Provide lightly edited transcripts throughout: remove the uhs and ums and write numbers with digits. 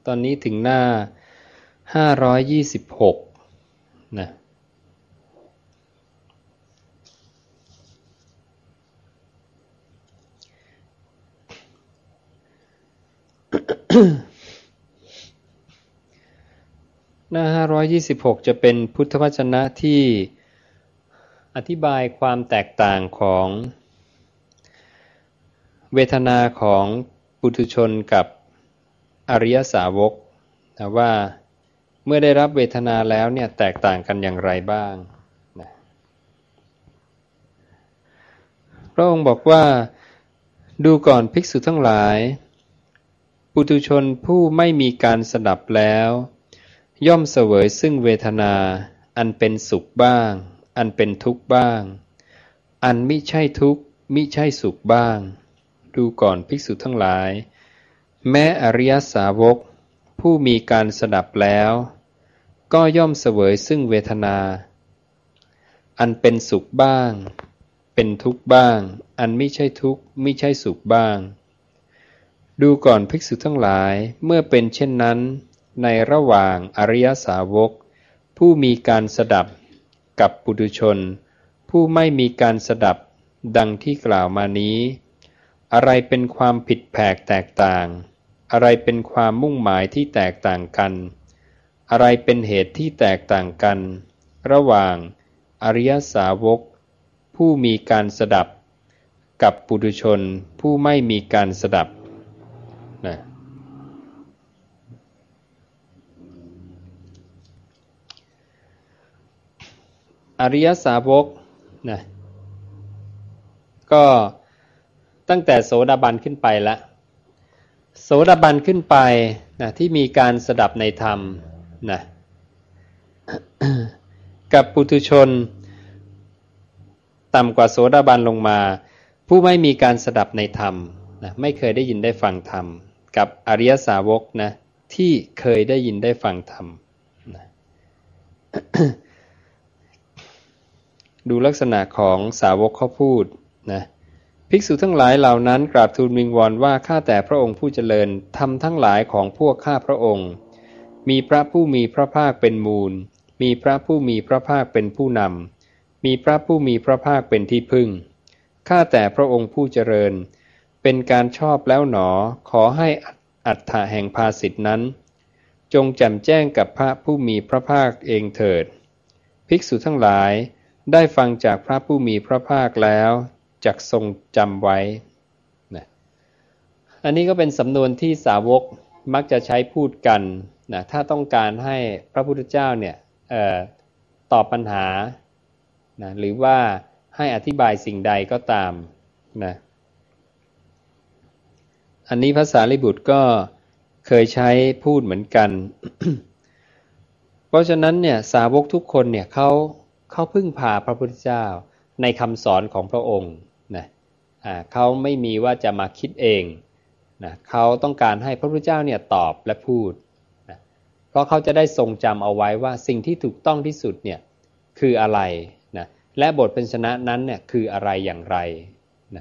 ตอนนี้ถึงหน้า526นะหน้า526จะเป็นพุทธวจนะที่อธิบายความแตกต่างของเวทนาของปุถุชนกับอริยสาวกนะว่าเมื่อได้รับเวทนาแล้วเนี่ยแตกต่างกันอย่างไรบ้างนะพระองค์บอกว่าดูก่อนภิกษุทั้งหลายปุถุชนผู้ไม่มีการสดับแล้วย่อมเสวยซึ่งเวทนาอันเป็นสุขบ้างอันเป็นทุกข์บ้างอันมิใช่ทุกข์มิใช่สุขบ้างดูก่อนภิกษุทั้งหลายแม้อริยสาวกผู้มีการสดับแล้วก็ย่อมเสวยซึ่งเวทนาอันเป็นสุขบ้างเป็นทุกข์บ้างอันมิใช่ทุกข์มิใช่สุขบ้างดูก่อนภิกษุทั้งหลายเมื่อเป็นเช่นนั้นในระหว่างอริยสาวกผู้มีการสดับกับปุถุชนผู้ไม่มีการสดับดังที่กล่าวมานี้อะไรเป็นความผิดแผกแตกต่างอะไรเป็นความมุ่งหมายที่แตกต่างกันอะไรเป็นเหตุที่แตกต่างกันระหว่างอริยสาวกผู้มีการสดับกับปุถุชนผู้ไม่มีการสดับนะอริยสาวกนะก็ตั้งแต่โสดาบันขึ้นไปแล้วโสดาบันขึ้นไปนะที่มีการสดับในธรรมนะ กับปุถุชนต่ำกว่าโสดาบันลงมาผู้ไม่มีการสดับในธรรมนะไม่เคยได้ยินได้ฟังธรรมกับอริยสาวกนะที่เคยได้ยินได้ฟังธรรมนะ ดูลักษณะของสาวกเขาพูดนะภิกษุทั้งหลายเหล่านั้นกราบทูลวิงวอนว่าข้าแต่พระองค์ผู้เจริญธรรมทั้งหลายของพวกข้าพระองค์มีพระผู้มีพระภาคเป็นมูลมีพระผู้มีพระภาคเป็นผู้นำมีพระผู้มีพระภาคเป็นที่พึ่งข้าแต่พระองค์ผู้เจริญเป็นการชอบแล้วหนอขอให้อัฏฐะแห่งภาษิตนั้นจงแจ่มแจ้งกับพระผู้มีพระภาคเองเถิดภิกษุทั้งหลายได้ฟังจากพระผู้มีพระภาคแล้วจักทรงจำไว้นะอันนี้ก็เป็นสำนวนที่สาวกมักจะใช้พูดกันนะถ้าต้องการให้พระพุทธเจ้าเนี่ยตอบปัญหานะหรือว่าให้อธิบายสิ่งใดก็ตามนะอันนี้พระสารีบุตรก็เคยใช้พูดเหมือนกัน เพราะฉะนั้นเนี่ยสาวกทุกคนเนี่ยเขาพึ่งพาพระพุทธเจ้าในคำสอนของพระองค์นะเขาไม่มีว่าจะมาคิดเองนะเขาต้องการให้พระพุทธเจ้าเนี่ยตอบและพูดนะเพราะเขาจะได้ทรงจำเอาไว้ว่าสิ่งที่ถูกต้องที่สุดเนี่ยคืออะไรนะและบทพยัญชนะนั้นเนี่ยคืออะไรอย่างไรนะ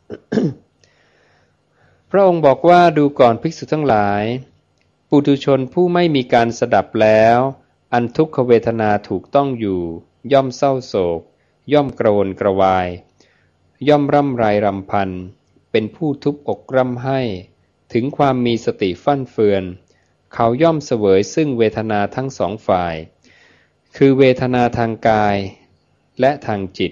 พระองค์บอกว่าดูก่อนภิกษุทั้งหลายปุถุชนผู้ไม่มีการสดับแล้วอันทุกขเวทนาถูกต้องอยู่ย่อมเศร้าโศกย่อมกระวนกระวายย่อมร่ำไรรำพันเป็นผู้ทุบอกร่ำไห้ถึงความมีสติฟั่นเฟือนเขาย่อมเสวยซึ่งเวทนาทั้งสองฝ่ายคือเวทนาทางกายและทางจิต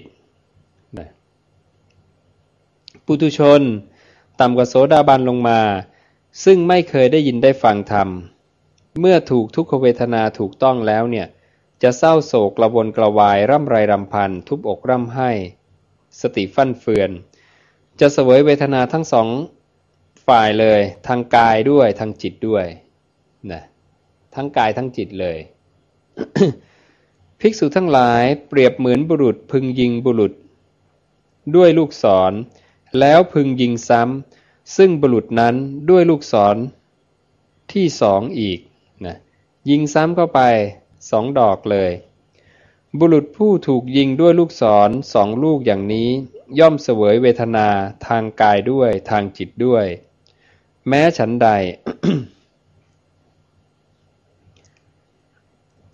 ปุถุชนต่ำกว่าโสดาบันลงมาซึ่งไม่เคยได้ยินได้ฟังธรรมเมื่อถูกทุกขเวทนาถูกต้องแล้วเนี่ยจะเศร้าโศกกระวนกระวายร่ำไรรำพันทุบอกร่ำไห้สติฟั่นเฟือนจะเสวยเวทนาทั้งสองฝ่ายเลยทางกายด้วยทางจิตด้วยนะทั้งกายทั้งจิตเลย ภิกษุทั้งหลายเปรียบเหมือนบุรุษพึงยิงบุรุษด้วยลูกศรแล้วพึงยิงซ้ำซึ่งบุรุษนั้นด้วยลูกศรที่สองอีกนะยิงซ้ำเข้าไป2 ดอกเลยบุรุษผู้ถูกยิงด้วยลูกศร2 ลูกอย่างนี้ย่อมเสวยเวทนาทางกายด้วยทางจิตด้วยแม้ฉันใด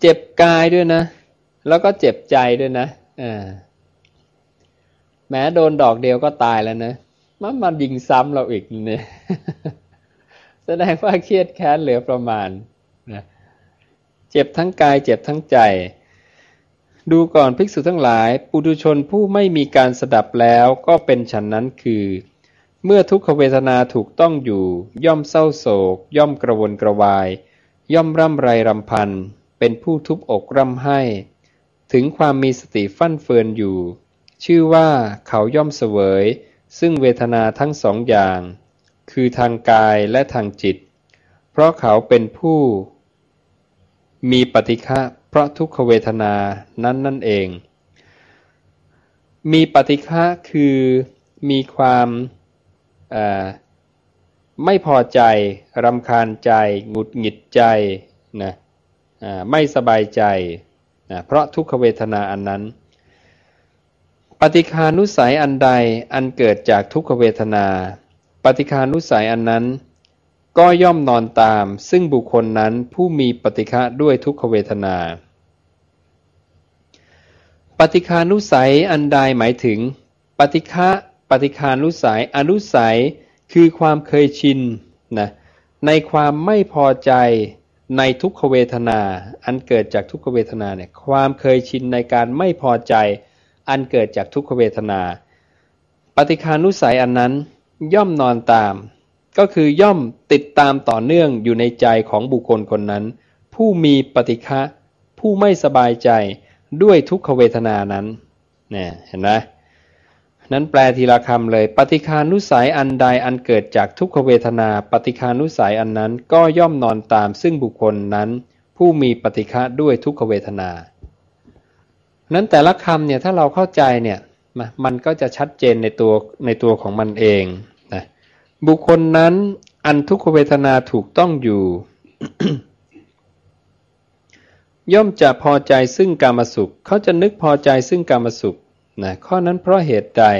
เจ็บกายด้วยนะแล้วก็เจ็บใจด้วยนะแม้โดนดอกเดียวก็ตายแล้วนะมันยิงซ้ำเราอีกเนี่ย แสดงว่าเครียดแค้นเหลือประมาณนะเจ็บทั้งกายเจ็บทั้งใจดูก่อนภิกษุทั้งหลายปุถุชนผู้ไม่มีการสดับแล้วก็เป็นฉันนั้นคือเมื่อทุกขเวทนาถูกต้องอยู่ย่อมเศร้าโศกย่อมกระวนกระวายย่อมร่ำไรรำพันเป็นผู้ทุบอกร่ำไห้ถึงความมีสติฟั่นเฟือนอยู่ชื่อว่าเขาย่อมเสวยซึ่งเวทนาทั้งสองอย่างคือทางกายและทางจิตเพราะเขาเป็นผู้มีปฏิฆะเพราะทุกขเวทนานั้นนั่นเองมีปฏิฆะคือมีความไม่พอใจรำคาญใจหงุดหงิดใจนะไม่สบายใจนะเพราะทุกขเวทนาอันนั้นปฏิฆานุสัยอันใดอันเกิดจากทุกขเวทนาปฏิฆานุสัยอันนั้นก็ย่อมนอนตามซึ่งบุคคลนั้นผู้มีปฏิฆะด้วยทุกขเวทนาปฏิฆานุสัยอันใดหมายถึงปฏิฆานุสัยอนุสัยคือความเคยชินนะในความไม่พอใจในทุกขเวทนาอันเกิดจากทุกขเวทนาเนี่ยความเคยชินในการไม่พอใจอันเกิดจากทุกขเวทนาปฏิฆานุสัยอันนั้นย่อมนอนตามก็คือย่อมติดตามต่อเนื่องอยู่ในใจของบุคคลคนนั้นผู้มีปฏิฆะผู้ไม่สบายใจด้วยทุกขเวทนานั้นเนี่ยเห็นไหมนั้นแปลทีละคำเลยปฏิฆานุสัยอันใดอันเกิดจากทุกขเวทนาปฏิฆานุสัยอันนั้นก็ย่อมนอนตามซึ่งบุคคลนั้นผู้มีปฏิฆะด้วยทุกขเวทนานั้นแต่ละคำเนี่ยถ้าเราเข้าใจเนี่ยมันก็จะชัดเจนในตัวของมันเองนะบุคคลนั้นอันทุกขเวทนาถูกต้องอยู่ ย่อมจะพอใจซึ่งกามสุขเขาจะนึกพอใจซึ่งกามสุขนะข้อนั้นเพราะเหตุใด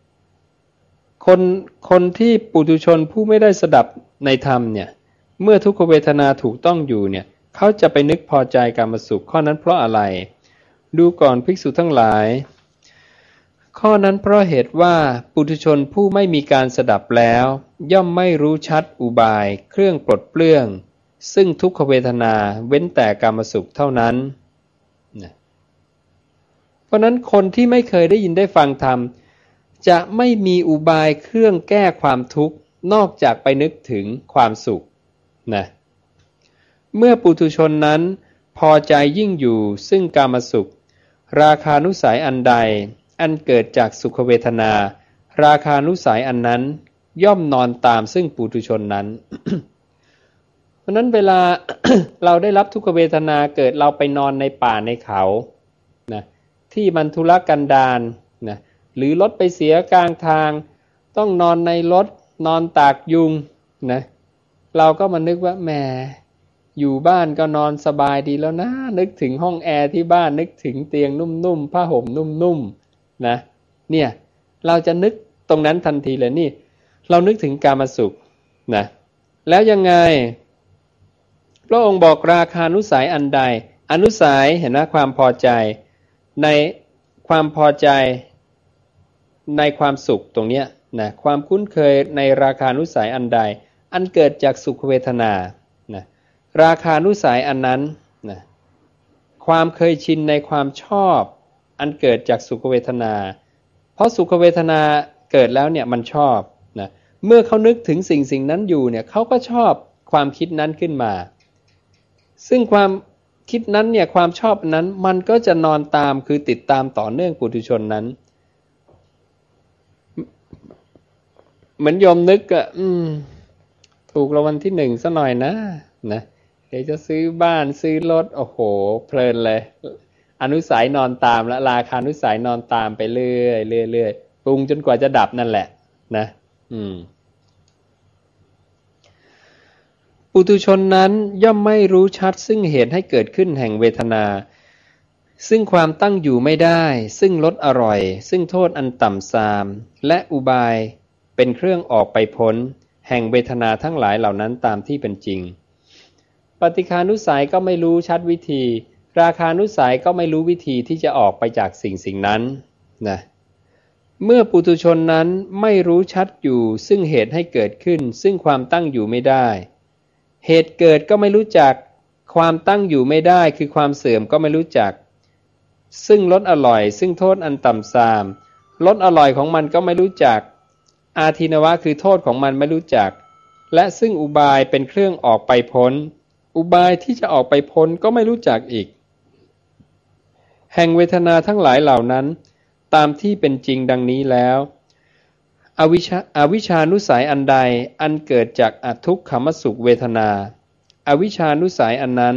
คนที่ปุถุชนผู้ไม่ได้สดับในธรรมเนี่ยเมื่อทุกขเวทนาถูกต้องอยู่เนี่ยเขาจะไปนึกพอใจกามสุขข้อนั้นเพราะอะไรดูก่อนภิกษุทั้งหลายข้อนั้นเพราะเหตุว่าปุถุชนผู้ไม่มีการสดับแล้วย่อมไม่รู้ชัดอุบายเครื่องปลดเปลื้องซึ่งทุกขเวทนาเว้นแต่กามสุขเท่านั้นเพราะนั้นคนที่ไม่เคยได้ยินได้ฟังธรรมจะไม่มีอุบายเครื่องแก้ความทุกข์นอกจากไปนึกถึงความสุขนะเมื่อปุถุชนนั้นพอใจยิ่งอยู่ซึ่งกามสุขราคานุสัยอันใดอันเกิดจากสุขเวทนาราคานุสัยอันนั้นย่อมนอนตามซึ่งปุถุชนนั้น เพราะนั้นเวลา เราได้รับทุกขเวทนาเกิดเราไปนอนในป่าในเขานะที่มันทุรกันดารนะหรือรถไปเสียกลางทางต้องนอนในรถนอนตากยุงนะเราก็มานึกว่าแหมอยู่บ้านก็นอนสบายดีแล้วนะนึกถึงห้องแอร์ที่บ้านนึกถึงเตียงนุ่มๆผ้าห่มนุ่มๆนะเนี่ยเราจะนึกตรงนั้นทันทีเลยนี่เรานึกถึงกามสุขนะแล้วยังไงพระองค์บอกราคานุสัยอันใดอนุสัยเห็นไหมความพอใจในความพอใจในความสุขตรงเนี้ยนะความคุ้นเคยในราคานุสัยอันใดอันเกิดจากสุขเวทนานะราคานุสัยอันนั้นนะความเคยชินในความชอบอันเกิดจากสุขเวทนาเพราะสุขเวทนาเกิดแล้วเนี่ยมันชอบนะเมื่อเขานึกถึงสิ่งนั้นอยู่เนี่ยเขาก็ชอบความคิดนั้นขึ้นมาซึ่งความคิดนั้นเนี่ยความชอบนั้นมันก็จะนอนตามคือติดตามต่อเนื่องปุถุชนนั้นเหมือนโยมนึกอะถูกรางวัลที่1ซะหน่อยนะเดี๋ยวจะซื้อบ้านซื้อรถโอ้โหเพลินเลยอนุสัยนอนตามและราคานุสัยนอนตามไปเรื่อยๆปรุงจนกว่าจะดับนั่นแหละนะปุถุชนนั้นย่อมไม่รู้ชัดซึ่งเหตุให้เกิดขึ้นแห่งเวทนาซึ่งความตั้งอยู่ไม่ได้ซึ่งรสอร่อยซึ่งโทษอันต่ำทรามและอุบายเป็นเครื่องออกไปพ้นแห่งเวทนาทั้งหลายเหล่านั้นตามที่เป็นจริงปฏิฆานุสัยก็ไม่รู้ชัดวิธีราคานุสัยก็ไม่รู้วิธีที่จะออกไปจากสิ่งนั้นนะเมื่อปุถุชนนั้นไม่รู้ชัดอยู่ซึ่งเหตุให้เกิดขึ้นซึ่งความตั้งอยู่ไม่ได้เหตุเกิดก็ไม่รู้จักความตั้งอยู่ไม่ได้คือความเสื่อมก็ไม่รู้จักซึ่งรสอร่อยซึ่งโทษอันต่ำทรามรสอร่อยของมันก็ไม่รู้จักอาทินวะคือโทษของมันไม่รู้จักและซึ่งอุบายเป็นเครื่องออกไปพ้นอุบายที่จะออกไปพ้นก็ไม่รู้จักอีกแห่งเวทนาทั้งหลายเหล่านั้นตามที่เป็นจริงดังนี้แล้วอวิชชานุสัยอันใดอันเกิดจากอทุกขมสุขเวทนาอวิชชานุสัยอันนั้น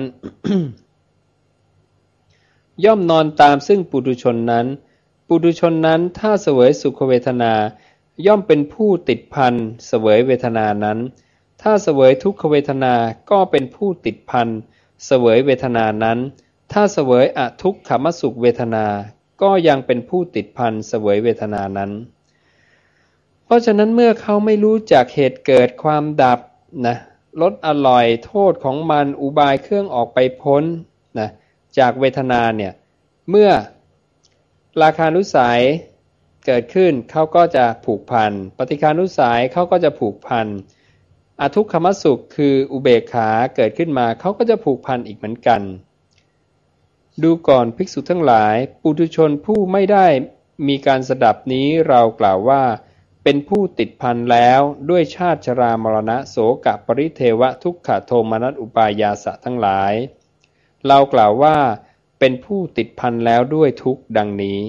ย่อมนอนตามซึ่งปุถุชนนั้นปุถุชนนั้นถ้าเสวยสุขเวทนาย่อมเป็นผู้ติดพันเสวยเวทนานั้นถ้าเสวยทุกขเวทนาก็เป็นผู้ติดพันเสวยเวทนานั้นถ้าเสวยอทุกขมสุขเวทนาก็ยังเป็นผู้ติดพันเสวยเวทนานั้นเพราะฉะนั้นเมื่อเขาไม่รู้จักเหตุเกิดความดับนะรสอร่อยโทษของมันอุบายเครื่องออกไปพ้นนะจากเวทนาเนี่ยเมื่อราคานุสัยเกิดขึ้นเขาก็จะผูกพันปฏิฆานุสัยเขาก็จะผูกพันอทุกขมสุขคืออุเบกขาเกิดขึ้นมาเขาก็จะผูกพันอีกเหมือนกันดูก่อนภิกษุทั้งหลายปุถุชนผู้ไม่ได้มีการสดับนี้เรากล่าวว่าเป็นผู้ติดพันแล้วด้วยชาติชรามรณะโสกะปริเทวะทุกขโทมนัสอุปายาสะทั้งหลายเรากล่าวว่าเป็นผู้ติดพันแล้วด้วยทุกข์ดังนี้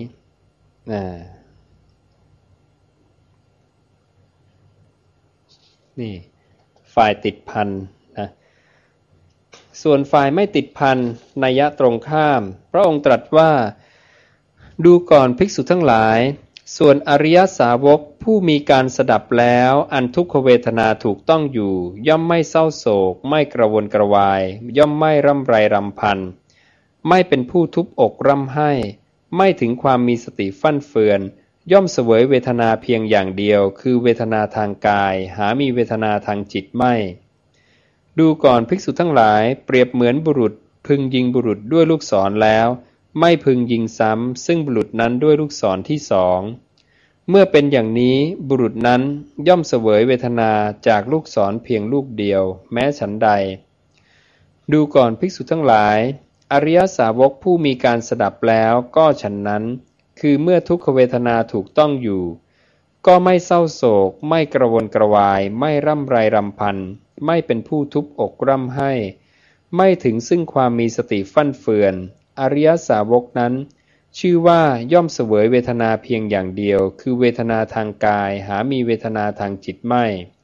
นี่ฝ่ายติดพันนะส่วนฝ่ายไม่ติดพันนัยยะตรงข้ามพระองค์ตรัสว่าดูก่อนภิกษุทั้งหลายส่วนอริยสาวกผู้มีการสดับแล้วอันทุกขเวทนาถูกต้องอยู่ย่อมไม่เศร้าโศกไม่กระวนกระวายย่อมไม่ร่ำไรรำพันไม่เป็นผู้ทุบอกร่ำไห้ไม่ถึงความมีสติฟั่นเฟือนย่อมเสวยเวทนาเพียงอย่างเดียวคือเวทนาทางกายหามีเวทนาทางจิตไม่ดูก่อนภิกษุทั้งหลายเปรียบเหมือนบุรุษพึงยิงบุรุษด้วยลูกศรแล้วไม่พึงยิงซ้ำซึ่งบุรุษนั้นด้วยลูกศรที่สองเมื่อเป็นอย่างนี้บุรุษนั้นย่อมเสวยเวทนาจากลูกศรเพียงลูกเดียวแม้ฉันใดดูก่อนภิกษุทั้งหลายอริยสาวกผู้มีการสดับแล้วก็ฉันนั้นคือเมื่อทุกขเวทนาถูกต้องอยู่ก็ไม่เศร้าโศกไม่กระวนกระวายไม่ร่ำไรรำพันไม่เป็นผู้ทุบอกร่ำไห้ไม่ถึงซึ่งความมีสติฟั่นเฟือนอริยสาวกนั้นชื่อว่าย่อมเสวยเวทนาเพียงอย่างเดียวคือเวทนาทางกายหามีเวทนาทางจิตไม่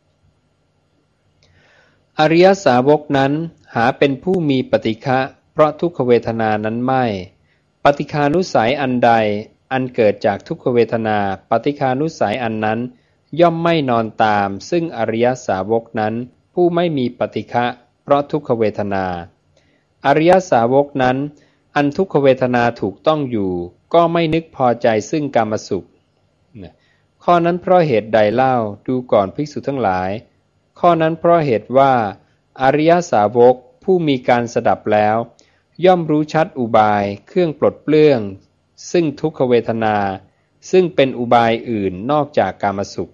อริยสาวกนั้นหาเป็นผู้มีปฏิฆะเพราะทุกขเวทนานั้นไม่ปฏิฆานุสัยอันใดอันเกิดจากทุกขเวทนาปฏิฆานุสัยอันนั้นย่อมไม่นอนตามซึ่งอริยสาวกนั้นผู้ไม่มีปฏิฆะเพราะทุกขเวทนาอริยสาวกนั้นอันทุกขเวทนาถูกต้องอยู่ก็ไม่นึกพอใจซึ่งกามสุขข้อนั้นเพราะเหตุใดเล่าดูก่อนภิกษุทั้งหลายข้อนั้นเพราะเหตุว่าอริยสาวกผู้มีการสดับแล้วย่อมรู้ชัดอุบายเครื่องปลดเปลื้องซึ่งทุกขเวทนาซึ่งเป็นอุบายอื่นนอกจากกามสุข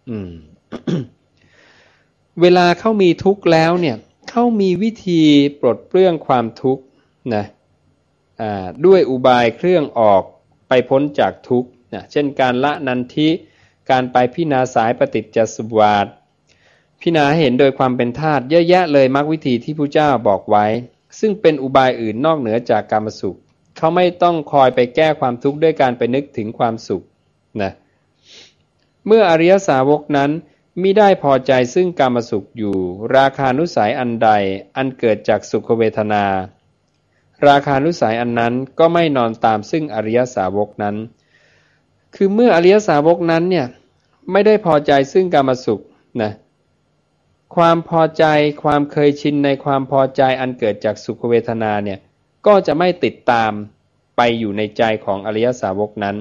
เวลาเขามีทุกข์แล้วเนี่ยเขามีวิธีปลดเปลื้องความทุกข์นะด้วยอุบายเครื่องออกไปพ้นจากทุกข์นะเช่นการละนันทิการไปพิจารณาสายปฏิจจสมุปบาทพิจารณาเห็นโดยความเป็นธาตุเยอะแยะเลยมรรควิธีที่พระเจ้าบอกไว้ซึ่งเป็นอุบายอื่นนอกเหนือจากกามสุขเขาไม่ต้องคอยไปแก้ความทุกข์ด้วยการไปนึกถึงความสุขนะเมื่ออริยสาวกนั้นมิได้พอใจซึ่งกามสุขอยู่ราคานุสัยอันใดอันเกิดจากสุขเวทนาราคานุสัยอันนั้นก็ไม่นอนตามซึ่งอริยสาวกนั้นคือเมื่ออริยสาวกนั้นเนี่ยไม่ได้พอใจซึ่งกามสุขนะความพอใจความเคยชินในความพอใจอันเกิดจากสุขเวทนาเนี่ยก็จะไม่ติดตามไปอยู่ในใจของอริยสาวกนั้น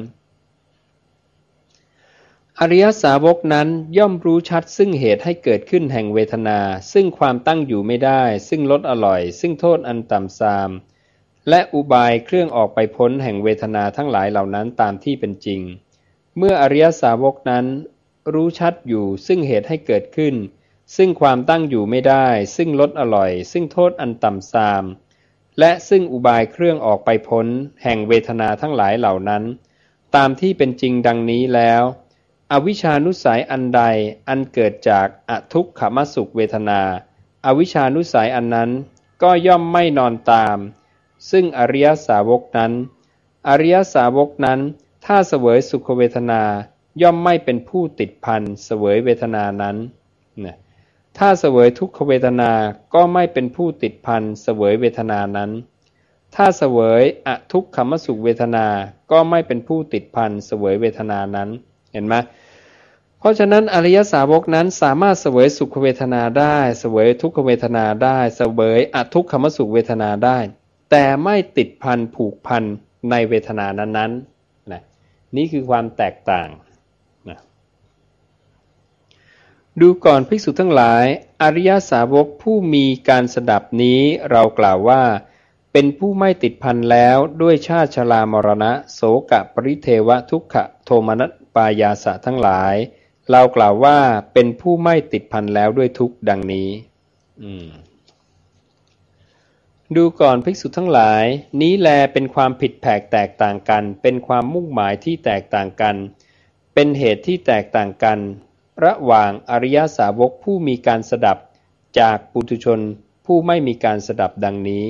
อริยสาวกนั้นย่อมรู้ชัดซึ่งเหตุให้เกิดขึ้นแห่งเวทนาซึ่งความตั้งอยู่ไม่ได้ซึ่งรสอร่อยซึ่งโทษอันต่ำทรามและอุบายเครื่องออกไปพ้นแห่งเวทนาทั้งหลายเหล่านั้นตามที่เป็นจริงเมื่ออริยสาวกนั้นรู้ชัดอยู่ซึ่งเหตุให้เกิดขึ้นซึ่งความตั้งอยู่ไม่ได้ซึ่งลดอร่อยซึ่งโทษอันต่ำทรามและซึ่งอุบายเครื่องออกไปพ้นแห่งเวทนาทั้งหลายเหล่านั้นตามที่เป็นจริงดังนี้แล้วอวิชชานุสัยอันใดอันเกิดจากอทุกขมสุขเวทนาอวิชชานุสัยอันนั้นก็ย่อมไม่นอนตามซึ่งอริยสาวกนั้นอริยสาวกนั้นถ้าเสวยสุขเวทนาย่อมไม่เป็นผู้ติดพันเสวยเวทนานั้นนะถ้าเสวยทุกขเวทนาก็ไม่เป็นผู้ติดพันเสวยเวทนานั้นถ้าเสวยอทุกขมสุขเวทนาก็ไม่เป็นผู้ติดพันเสวยเวทนานั้นเห็นไหมเพราะฉะนั้นอริยสาวกนั้นสามารถเสวยสุขเวทนาได้เสวยทุกขเวทนาได้เสวยอทุกขมสุขเวทนาได้แต่ไม่ติดพันผูกพันในเวทนานั้นๆนะนี่คือความแตกต่างนะดูก่อนภิกษุทั้งหลายอริยสาวกผู้มีการสดับนี้เรากล่าวว่าเป็นผู้ไม่ติดพันแล้วด้วยชาติชรามรณะโสกะปริเทวะทุกขโทมนัสปายาสะทั้งหลายเรากล่าวว่าเป็นผู้ไม่ติดพันแล้วด้วยทุกข์ดังนี้ดูก่อนภิกษุทั้งหลายนี้แลเป็นความผิดแผกแตกต่างกันเป็นความมุ่งหมายที่แตกต่างกันเป็นเหตุที่แตกต่างกันระหว่างอริยสาวกผู้มีการสดับจากปุถุชนผู้ไม่มีการสดับดังนี้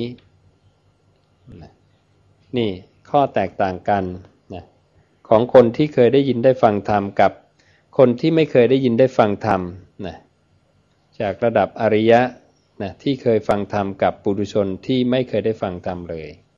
นี่ข้อแตกต่างกันนะของคนที่เคยได้ยินได้ฟังธรรมกับคนที่ไม่เคยได้ยินได้ฟังธรรมนะจากระดับอริยะนะที่เคยฟังธรรมกับปุถุชนที่ไม่เคยได้ฟังธรรมเลย